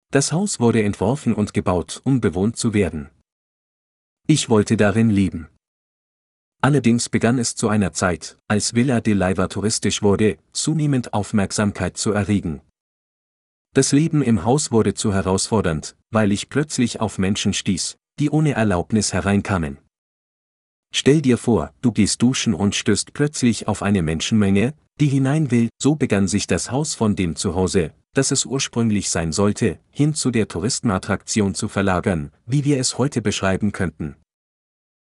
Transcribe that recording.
Das Haus wurde entworfen und gebaut, um bewohnt zu werden. Ich wollte darin leben. Allerdings begann es zu einer Zeit, als Villa de Leyva touristisch wurde, zunehmend Aufmerksamkeit zu erregen. Das Leben im Haus wurde zu herausfordernd, weil ich plötzlich auf Menschen stieß, die ohne Erlaubnis hereinkamen. Stell dir vor, du gehst duschen und stößt plötzlich auf eine Menschenmenge, die hinein will. So begann sich das Haus von dem Zuhause, das es ursprünglich sein sollte, hin zu der Touristenattraktion zu verlagern, wie wir es heute beschreiben könnten.